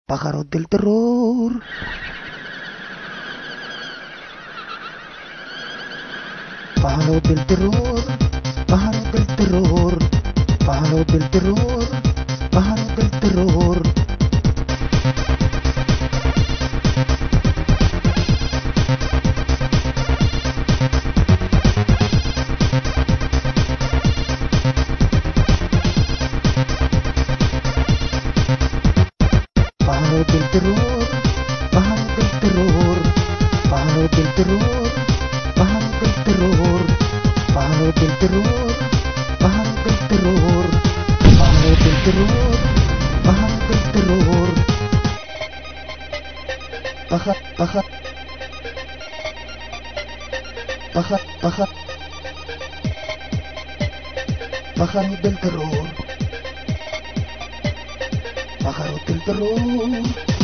Pájaros del terror. Pájaros del terror. Pájaros del terror. Pájaros del terror. Pájaros del terror. Pájaros del terror. Pájaros del terror. Pájaros del terror. Pájaros del terror. Pájaros del terror. Pájaros del terror. Pájaros del terror. Pájaros del terror. Paja, paja, paja, paja. Pájaros del terror. Pájaros del terror.